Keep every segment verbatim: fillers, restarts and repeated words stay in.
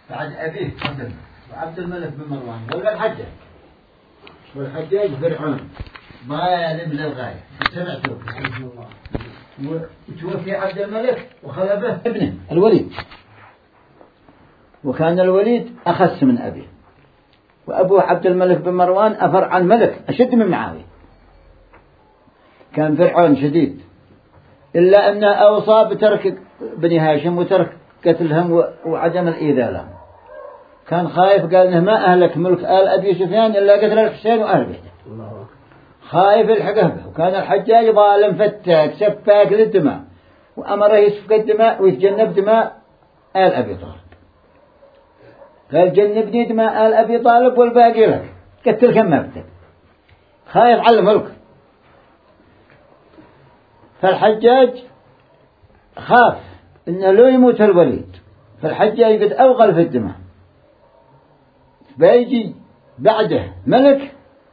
بعد أبيه عبد الملك وعبد الملك بن مروان ولا الحجاج، والحجاج فرعون ظالم للغاية. سمعتوا وتوفي عبد الملك وخلفه ابنه الوليد، وكان الوليد أخس من أبيه، وأبوه عبد الملك بن مروان أفر عن ملك أشد من معاوية، كان فرعون شديد، إلا أنه أوصى بترك بني هاشم وترك قتلهم وعدم الإيذاء لهم. كان خايف، قال إنه ما أهلك ملك آل أبي سفيان إلا قتل الحسين وأهل بيته، خايف الحقه به. وكان الحجاج ظالم فتاك سفاك للدماء، وأمره يسفك الدماء ويتجنب دماء آل أبي طالب، قال جنبني دماء آل أبي طالب والباقي لك، قتل كم ما بدك، خايف على الملك. فالحجاج خاف إنه لو يموت الوليد، فالحجاج قد أوغل في الدماء، بيجي بعده ملك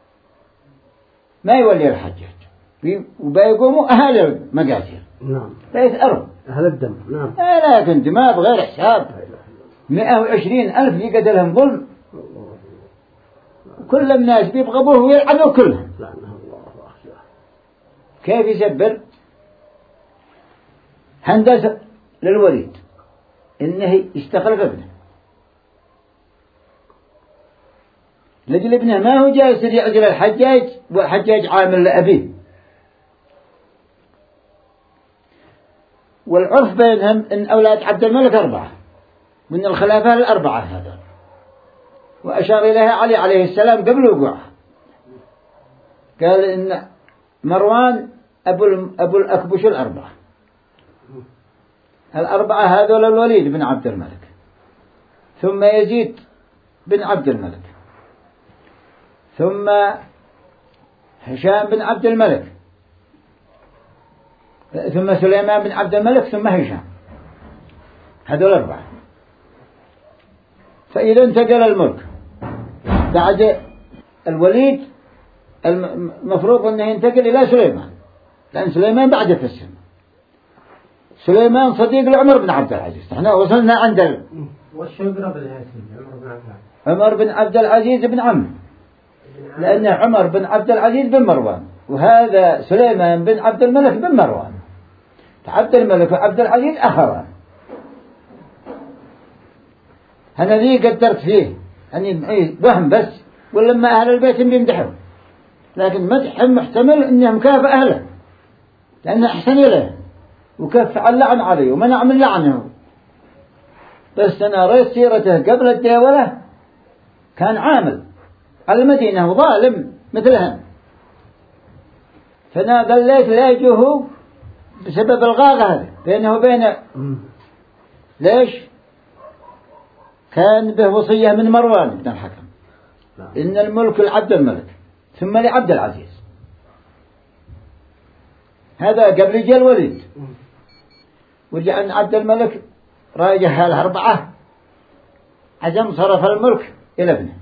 ما يولي الحجاج، وبيقوموا أهل المقاتل، نعم، بيثأروا أهل الدم، نعم، لكن دماء بغير حساب، مئة وعشرين ألف يقتلهم ظلم، كل الناس بيبغضوه ويلعنوا كلهم. كيف يسبر هندسة للوليد إنه يستخلف ابنه، لجل ابنه ما هو جالس يعجل الحجاج، والحجاج عامل لأبيه. والعرف بينهم إن أولاد عبد الملك أربعة من الخلافة الأربعة هذا، وأشار إليها علي عليه السلام قبل وقوعها، قال إن مروان أبو أبو الأكبش الأربعة، الأربعة هذول الوليد بن عبد الملك، ثم يزيد بن عبد الملك، ثم هشام بن عبد الملك، ثم سليمان بن عبد الملك، ثم هشام، هذول أربعة. فإذا انتقل الملك بعد الوليد المفروض أنه ينتقل إلى سليمان، لأن سليمان بعده في السن. سليمان صديق لعمر بن عبد العزيز، احنا وصلنا عند ال... والشقرة بالهاشم عمر بن عبد العزيز، عمر بن عبد العزيز بن عمه، لأن عمر بن عبد العزيز بن مروان، وهذا سليمان بن عبد الملك بن مروان. عبد الملك وعبد العزيز أخران. أنا ذي قدرت فيه أني وهم بس، ولما أهل البيت بيمدحوا، لكن مدح محتمل أنهم كاف أهله لأنه أحسن إليه، وكف على اللعن عليه ومنع من لعنه. بس أنا رأيت سيرته قبل الدولة كان عامل على المدينة وظالم مثلهم، فأنا قلت لا يجوه بسبب الغاغة هذه بينه وبينه. ليش؟ كان به وصية من مروان بن الحكم إن الملك لعبد الملك ثم لعبد العزيز، هذا قبل جاء الوليد، وجاء أن عبد الملك راجع الأربعة عزم صرف الملك إلى ابنه،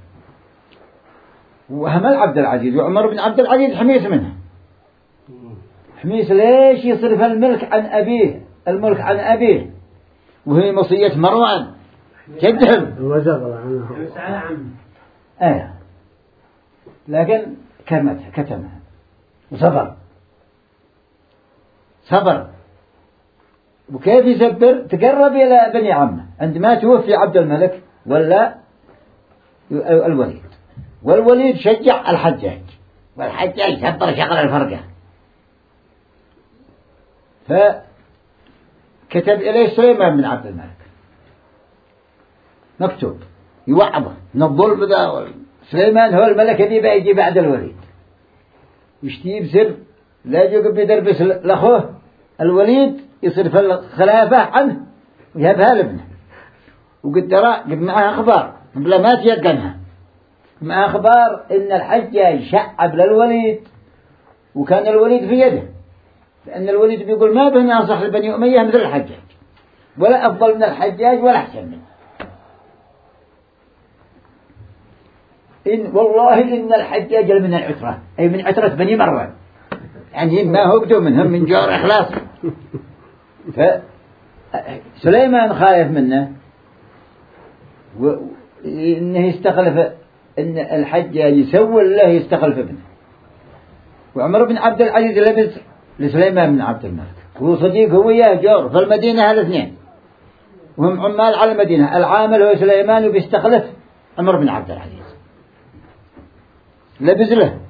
وهمل عبد العزيز، وعمر بن عبد العزيز حميس منه. حميس ليش يصرف الملك عن أبيه، الملك عن أبيه وهي مصية مروان جدهم وزغل عنه آه. لكن كمتها كتمها وصبر صبر. وكيف يسبر؟ تقرب إلى بني عمه عندما توفي عبد الملك ولا الوليد، والوليد شجع الحجاج، والحجاج سبر شغل الفرقة، فكتب إليه سليمان بن عبد الملك مكتوب يوعظه من الظلم ذا. سليمان هو الملك الذي بيجي بعد الوليد، يشتي بسر لا يجوب يدربس لأخوه الوليد يصرف الخلافة عنه ويهبها لابنه. وقد درى قد معها أخبار بلا ما تيقنها، مع أخبار إن الحجاج شعب للوليد، وكان الوليد في يده، لأن الوليد بيقول ما بني أنصح لبني أمية مثل الحجاج، ولا أفضل من الحجاج ولا أحسن منه. إن والله إن الحجاج من العترة، أي من عترة بني مروان، يعني ما هو بدو منهم من جار إخلاص. فسليمان خايف منه، وإنه يستخلف إن الحجاج يسوي الله يستخلف ابنه. وعمر بن عبد العزيز لبس لسليمان بن عبد الملك، هو صديق هو وياه جار في المدينة هالاثنين، وهم عمال على المدينة. العامل هو سليمان وبيستخلف عمر بن عبد العزيز، لبس له.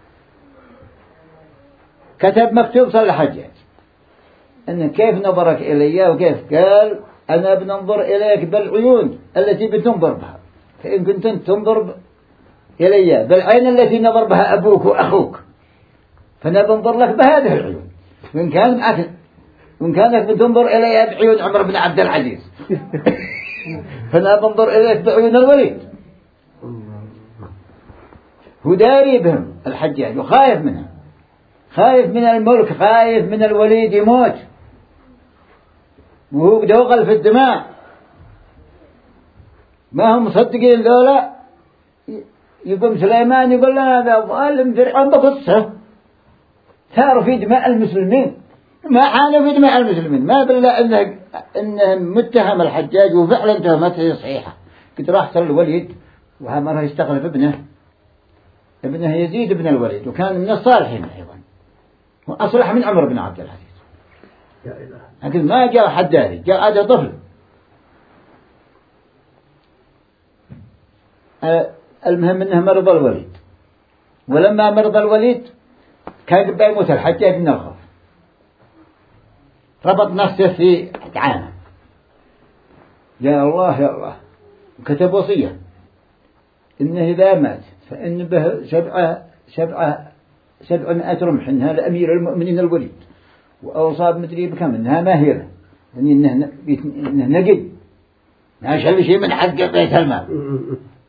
كتب مكتوب صلى الحجاج أن كيف نظرك إلي وكيف، قال أنا بننظر إليك بالعيون التي بتنظر بها، فإن كنت تنظر إلي بالعين التي نظر بها أبوك وأخوك فأنا بنظر لك بهذه العيون، وإن كان معك وإن كانك بتنظر إلي بعيون عمر بن عبد العزيز فأنا بنظر إليك بعيون الوليد. هو داري بهم الحجاج وخايف منهم، خايف من الملك، خايف من الوليد يموت، وهو دوغل في الدماء. ما هم مصدقين ذولا. يقوم سليمان يقول لنا هذا ظالم فرعون بقصه ثار في دماء المسلمين، ما حانوا في دماء المسلمين، ما بالله إنه إنه متهم الحجاج، وفعلا تهمته صحيحة. قد راح صل الوليد وأمره يستخلف ابنه ابنه يزيد بن الوليد، وكان من الصالحين أيضا وأصلح من عمر بن عبد العزيز. لكن ما جاء حداري، جاء هذا طفل. المهم أنه مرض الوليد، ولما مرض الوليد كان قبل يموت الحجاج من الخوف، ربط نفسه في عانة، يا الله يا الله، وكتب وصية إنه إذا مات فإن به سبعة سبعة سبعمائة رمح إنها لأمير المؤمنين الوليد، وأوصاب مدري بكم إنها ماهرة، يعني إنه إنه نقي ما شل شيء من حق بيت المال.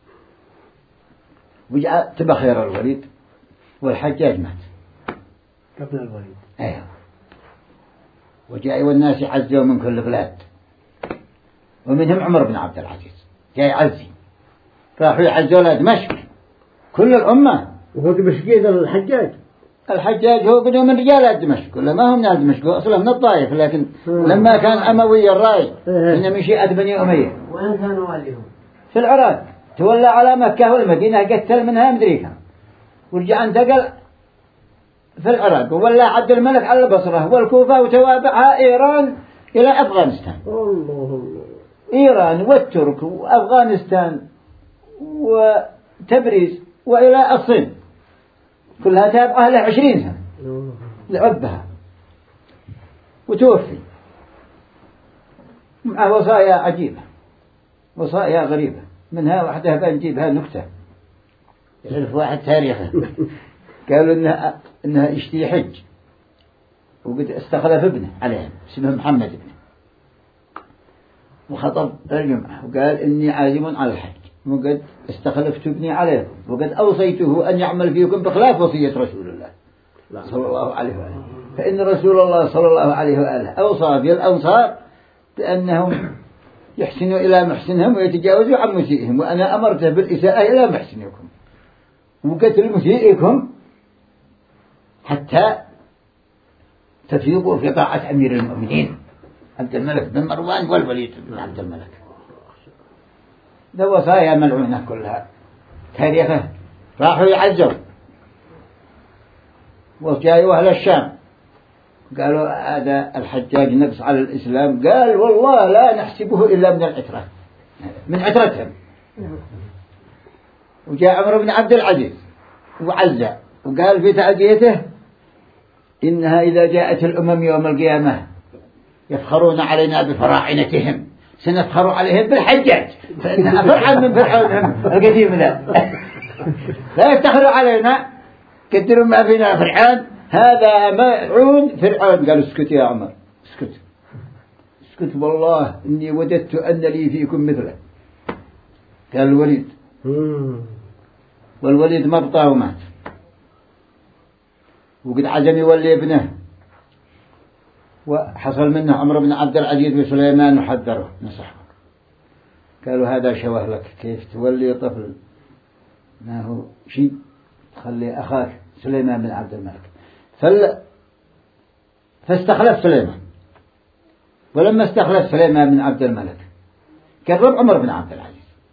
وجاء تبخير الوليد والحجاج مات قبل الوليد. أيوه. وجاء والناس يعزوا من كل بلاد، ومنهم عمر بن عبد العزيز جاي يعزي، راحوا يعزوا له دمشق كل الأمة. وهو دمشقي ذا الحجاج. الحجاج هو قدوا من رجال دمشق، ولا ما هم ناس دمشق، أصلا من الطائف، لكن لما كان أموي الرأي إن من شيعة بني أمية. وين كانوا واليهم؟ في العراق، تولى على مكة والمدينة، قتل منها مدري كم، ورجع انتقل في العراق، وولى عبد الملك على البصرة والكوفة، وتوابعها إيران إلى أفغانستان. الله الله. إيران والترك وأفغانستان وتبريز وإلى الصين، كلها تابعة له عشرين سنة لعبها، وتوفي مع وصايا عجيبة، وصايا غريبة. منها واحدة بنجيبها نكتة يعرف واحد تاريخه. قالوا إنها إنها اشتي حج، وقد استخلف ابنه عليهم اسمه محمد ابنه، وخطب الجمعة وقال إني عازم على الحج، وقد استخلفت ابني عليكم، وقد أوصيته أن يعمل فيكم بخلاف وصية رسول الله صلى الله عليه وآله. فإن رسول الله صلى الله عليه وآله أوصى بالأنصار بأنهم يحسنوا إلى محسنهم ويتجاوزوا عن مسيئهم، وأنا أمرته بالإساءة إلى محسنكم وقتل مسيئكم حتى تفيضوا في طاعة أمير المؤمنين عبد الملك بن مروان والوليد بن عبد الملك. ده وصايا ملعونة كلها تاريخه. راحوا يعزوا وجاءوا أهل الشام، قالوا هذا الحجاج نقص على الإسلام، قال والله لا نحسبه إلا من العترة، من عترتهم. وجاء عمر بن عبد العزيز وعزى وقال في تعزيته إنها إذا جاءت الأمم يوم القيامة يفخرون علينا بفراعنتهم، سنفخر عليهم بالحجاج، فإنها فرعا من فرعونهم القديم ذا. لا يفتخروا علينا، كدروا ما فينا فرعان، هذا ملعون فرعون. قالوا اسكت يا عمر، اسكت اسكت، والله إني وددت أن لي فيكم مثله. قال الوليد، والوليد مبطى ومات، وقد عزم يولي ابنه، وحصل منه عمر بن عبد العزيز وسليمان وحذره نصحه، قالوا هذا شوه لك، كيف تولي طفل ما هو شيء، خلي أخاك سليمان بن عبد الملك. فل... فاستخلف سليمان، ولما استخلف سليمان بن عبد الملك قرب عمر بن عبد العزيز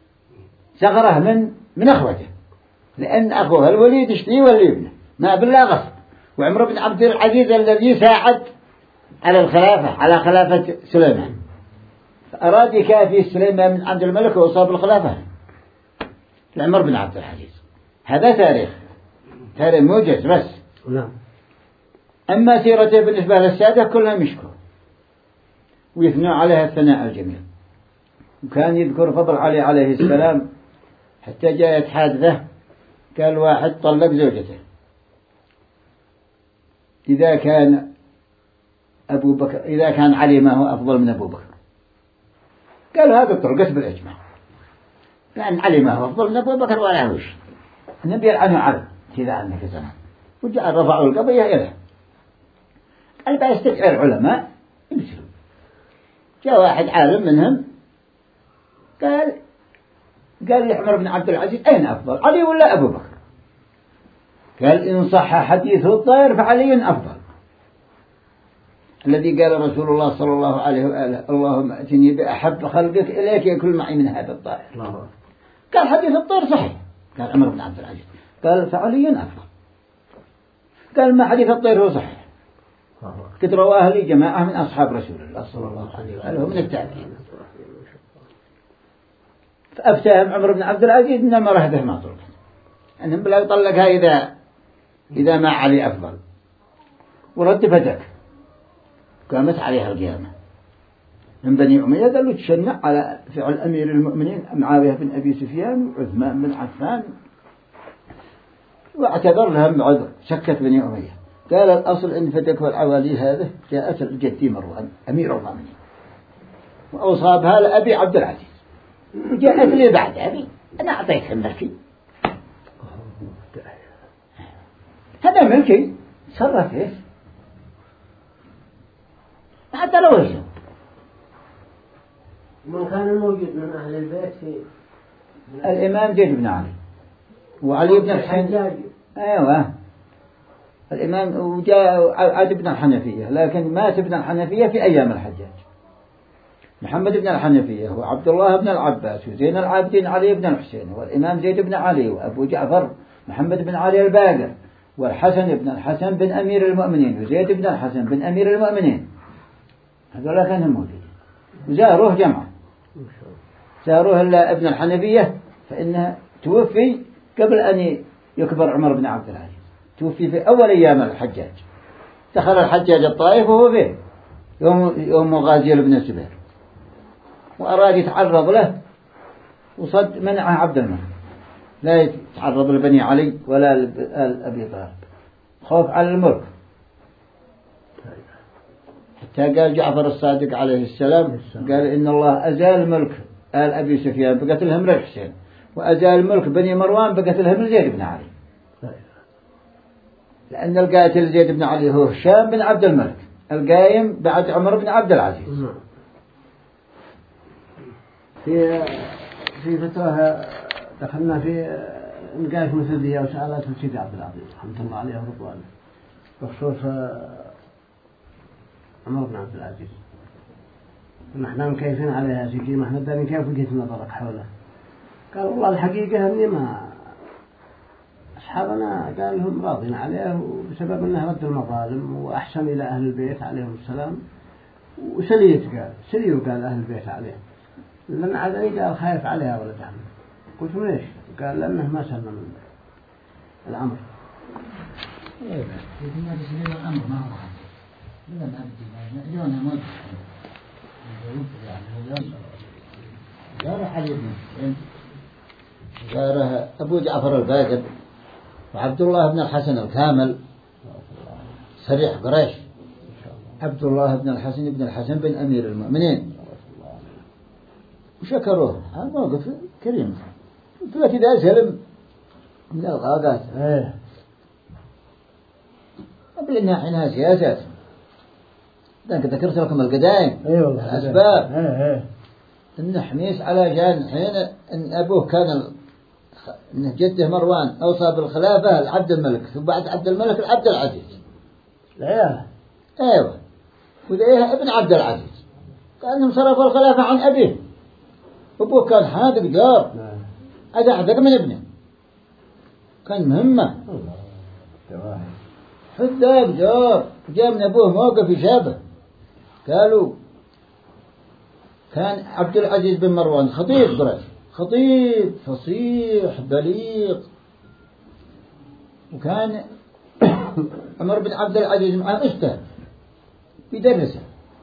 سغره من من أخوته، لأن أخوه الوليد يشتري واللي ابنه ما بالله غصب. وعمر بن عبد العزيز الذي ساعد على الخلافة على خلافة سليمان، فأراد يكافي سليمان من عبد الملك وأصاب الخلافة لعمر بن عبد العزيز. هذا تاريخ تاريخ موجز بس. نعم. أما سيرته بالنسبة للسادة كلهم يشكوا ويثنوا عليها الثناء الجميل. وكان يذكر فضل علي عليه السلام حتى جاءت حادثة، قال واحد طلق زوجته، إذا كان أبو بكر إذا كان علي ما هو أفضل من أبو بكر؟ قال هذا طرقت بالإجماع، لأن علي ما هو أفضل من أبو بكر ولا هوش. النبي يلعنه علي كذا عنك زمان، وجاء رفعوا القضية إليه. قال بيستدعي العلماء يمثلوا. جاء واحد عالم منهم قال قال لعمر بن عبد العزيز أين أفضل، علي ولا أبو بكر؟ قال إن صح حديث الطير فعلي أفضل، الذي قال رسول الله صلى الله عليه وآله اللهم أتني بأحب خلقك إليك يأكل معي من هذا الطائر. قال حديث الطير صحيح. قال عمر بن عبد العزيز قال فعلي أفضل. قال ما حديث الطير هو صحيح، قد رواه لي جماعة من أصحاب رسول الله صلى الله عليه وآله من التابعين. فأفتهم عمر بن عبد العزيز إن المرأة به ما طلقت، أنهم بلا يطلقها إذا إذا ما علي أفضل. ورد فتك قامت عليها القيامة من بني أمية، قالوا تشنع على فعل أمير المؤمنين معاوية بن أبي سفيان وعثمان بن عفان، واعتذر لهم بعذر شكت بني أمية. قال الأصل إن فتك والعوالي هذه جاءت الجدي مروان أمير المؤمنين وأصابها لأبي عبد العزيز، وجاءت لي بعد أبي أنا أعطيتها ملكي، هذا ملكي صرف إيش حتى لو إيش. من كان موجود من أهل البيت في الإمام زيد بن علي وعلي بن الحسين. أيوة الإمام، وجاء عاد بن الحنفية، لكن مات ابن الحنفية في أيام الحجاج. محمد بن الحنفية وعبد الله بن العباس وزين العابدين علي بن الحسين والإمام زيد بن علي وأبو جعفر محمد بن علي الباقر والحسن بن الحسن بن أمير المؤمنين وزيد بن الحسن بن أمير المؤمنين، هذولا كانوا موجودين. وزاروه جمعة، زاروه إلا ابن الحنفية فإنه توفي قبل أن يكبر عمر بن عبد العزيز، توفي في أول أيام الحجاج. دخل الحجاج الطائف وهو فيه يوم يوم غازي بن الزبير، وأراد يتعرض له وصد منعه عبد الملك لا يتعرض لبني علي ولا لأبي طالب خوف على الملك. حتى قال جعفر الصادق عليه السلام قال إن الله أزال ملك آل أبي سفيان بقتلهم الحسين، وأزال ملك بني مروان بقتلهم زيد بن علي، لأن القاتل زيد بن علي هو هشام بن عبد الملك القايم بعد عمر بن عبد العزيز. في في فترة دخلنا في نقاش مسدية وسألات سيدي عبد العزيز رحمة الله عليه ورضوانه بخصوص عمر بن عبد العزيز، نحن مكيفين عليها سيدي ما احنا دارين كيف وجهة نظرك حوله. قال والله الحقيقة أني ما أصحابنا قال هم راضين عليه بسبب أنه رد المظالم وأحسن إلى أهل البيت عليهم السلام، وسليت قال سليوا قال أهل البيت عليه، لأن عدني قال خايف عليها ولد عمه. قلت ليش؟ قال لأنه ما سلم الأمر. إيه بس يسلم الأمر ما هو حد إذا ما بدي اليوم ما بدي جاره علي بن جاره أبو جعفر الباقر وعبد الله بن الحسن الكامل سريح قريش، عبد الله بن الحسن بن الحسن بن أمير المؤمنين، وشكروه هذا موقف كريم. قلت إذا سلم من الغابات قبل إنها حينها سياسات، لأنك ذكرت لكم القدائم الأسباب إن حميس على جان حين إن أبوه كان إن جده مروان أوصى بالخلافة لعبد الملك، ثم بعد عبد الملك العبد العزيز لا أيوة، وذيها ابن عبد العزيز كأنهم صرفوا الخلافة عن أبيه، أبوه كان حاذق جار هذا أعذر من ابنه، كان مهمة. حذاب جار جاء من أبوه موقف يشابه. قالوا كان عبد العزيز بن مروان خطيب قريش، خطيب فصيح بليغ، وكان عمر بن عبد العزيز معه أستاذ يدرسه،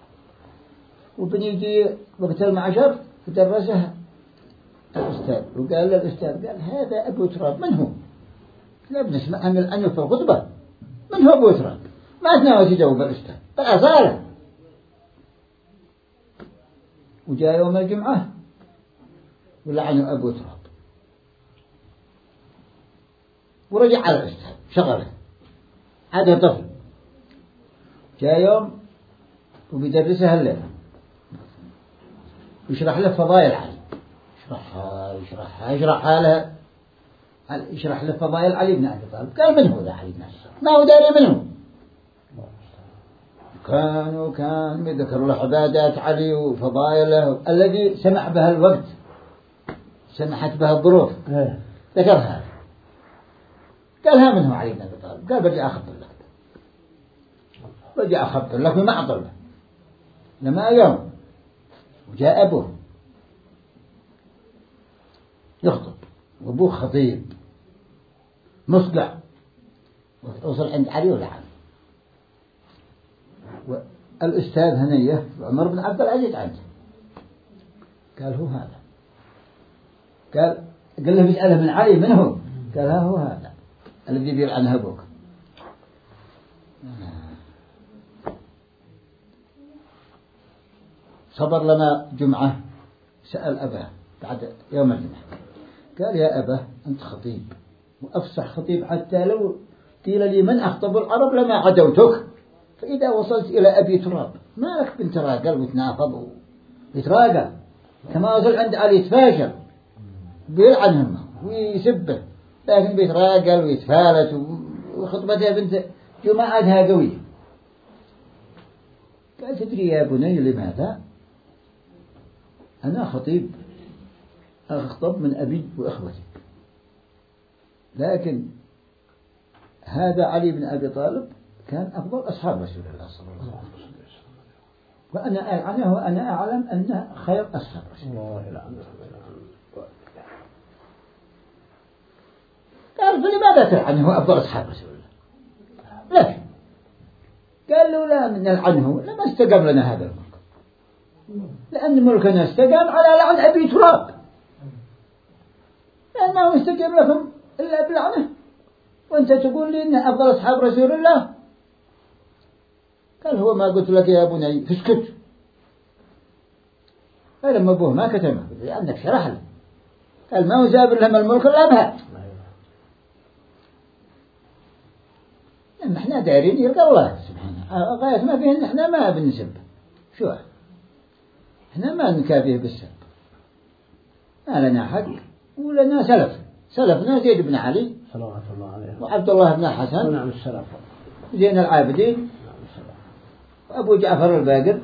وبنيجي وقت المعشر فدرسه الأستاذ، وقال للأستاذ قال هذا أبو تراب من هو؟ لا بنسمع عن العنف في الخطبة، من هو أبو تراب؟ ما تناوي تجاوب الأستاذ بالأصالة. وجاء يوم الجمعة ولعنوا أبو تراب، ورجع على الأستاذ شغله هذا طفل. جاء يوم وبيدرسها الليلة يشرح له فضائل علي، يشرحها يشرحها يشرحها له، يشرح له فضائل علي بن أبي طالب. قال من هو ذا علي بن أبي طالب؟ ما هو داري منه. كان وكان يذكر له عبادات علي وفضائله الذي سمح بها الوقت، سمحت بها الظروف، ذكرها. قال ها من هو علي بن أبي طالب؟ قال برجع أخبر لك، برجع أخبر لك وما أعطل. لما يوم وجاء أبوه يخطب، وأبوه خطيب مصدع، وصل عند علي ولعن. والأستاذ هنية عمر بن عبد العزيز عنده، قال هو هذا. قال قال له بيسأله من علي من هو؟ قال ها هو هذا الذي بيلعنه أبوك. صبر لنا جمعة، سأل أباه بعد يوم الجمعة قال يا أباه أنت خطيب وأفصح خطيب، حتى لو قيل لي من أخطب العرب لما عدوتك، فإذا وصلت إلى أبي تراب ما لك بنت راقل وتنافض ويتراقى، كما وصل عند علي يتفاشل بيلعنهم ويسبه، لكن بيتراقل ويتفالت، وخطبتها بنت جماعتها قوية. قال تدري يا بني لماذا؟ أنا خطيب أخطب من أبي وإخوتي، لكن هذا علي بن أبي طالب كان أفضل أصحاب رسول الله صلى الله عليه وسلم، وأنا ألعنه وأنا أعلم أنه خير أصحاب رسول الله. قال فلماذا تلعنه أفضل أصحاب رسول الله؟ لكن قال له لا من نلعنه لما استقام لنا هذا الملك، لأن ملكنا استقام على لعن أبي تراب، لأن ما هو استقام لكم إلا بلعنه، وأنت تقول لي إنه أفضل أصحاب رسول الله. قال هو ما قلت لك يا بني فاسكت. قال لما أبوه ما كتمه لأنك شرح له، قال ما هو زابر لهم الملك إلا بها، لأن احنا دارين يلقى الله سبحانه غاية ما فيه إن احنا ما بنسب، شو احنا ما نكافيه بالسب، ما لنا حق ولنا سلف، سلفنا زيد بن علي صلوات الله عليه وعبد الله بن حسن ونعم السلف زين العابدين وأبو جعفر الباقر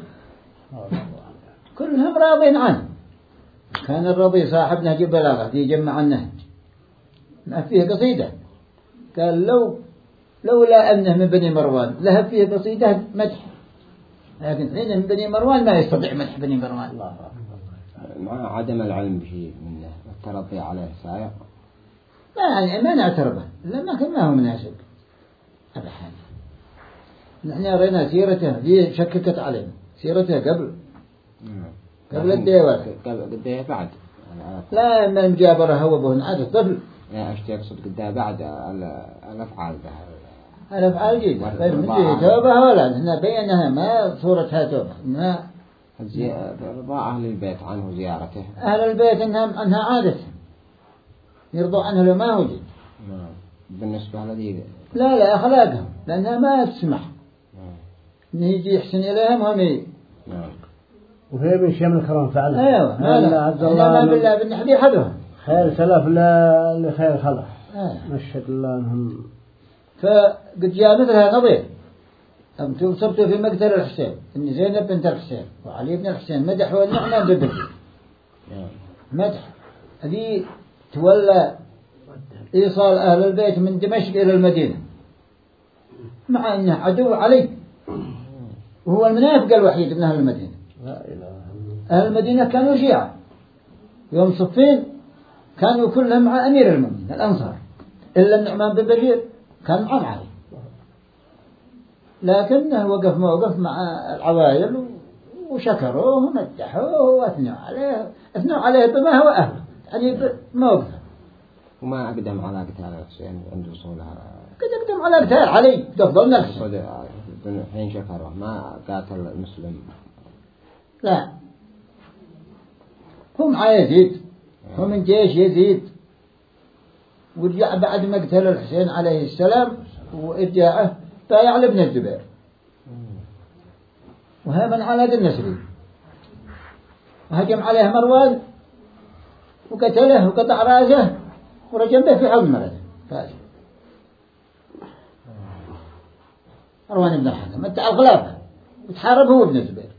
كلهم راضين عنه. كان الرضي صاحب نهج البلاغة يجمع النهج، ما فيه قصيدة قال لو لولا أنه من بني مروان لهب فيه قصيدة مدح، لكن حين من بني مروان ما يستطيع مدح بني مروان. الله مع عدم العلم به منه والتربي عليه سائق، ما يعني ما نعترضه لما كان ما هو مناسب أبدا. نحن رأينا سيرته دي شككت علينا، سيرته قبل قبل الديوان قبل الديوان بعد لا ما المجابرة هو به عاد الطفل لا أشتي أقصد قدها بعد الأفعال ده الأفعال جيدة غير مثل توبة ولا هنا بينها ما صورتها توبة ما رضا أهل البيت عنه زيارته، أهل البيت إنها أنها عادة يرضوا عنه لو ما وجد بالنسبة لذي لا لا أخلاقهم لأنها ما تسمح إنه يجي يحسن إليهم هم ي... وهي من شيء من الكرام فعلا. أيوة هذا عز الله ما بالله بالنحدي حدهم خير سلف لا لخير خلف آه. مشهد الله أنهم. فقد جاء مثلها نظير أنتم صرتوا في مقتل الحسين إن زينب بنت الحسين وعلي بن الحسين مدحوا النعمة ببكي مدح هذه تولى إيصال أهل البيت من دمشق إلى المدينة مع أنه عدو علي، وهو المنافق الوحيد من أهل المدينة. أهل المدينة كانوا شيعة، يوم صفين كانوا كلهم مع أمير المؤمنين الأنصار، إلا النعمان بن بشير كان معهم علي، لكنه وقف موقف مع العوائل وشكروه ومدحوه وأثنوا عليه، أثنوا عليه بما هو أهله، يعني موقفه. وما أقدم على قتال الحسين عند وصولها؟ قد أقدم على قتال علي أفضل من الحسين. حين شكره ما قاتل المسلم؟ لا، هم مع يزيد، هم من جيش يزيد، ورجع بعد مقتل الحسين عليه السلام وإرجاعه بايع لابن الزبير وهمن على ذي النسري، وهجم عليه مروان وقتله وقطع راسه ورجم به في حلم مرضه فاجر مروان بن الحكم ادعى الخلافة وتحارب هو ابن الزبير.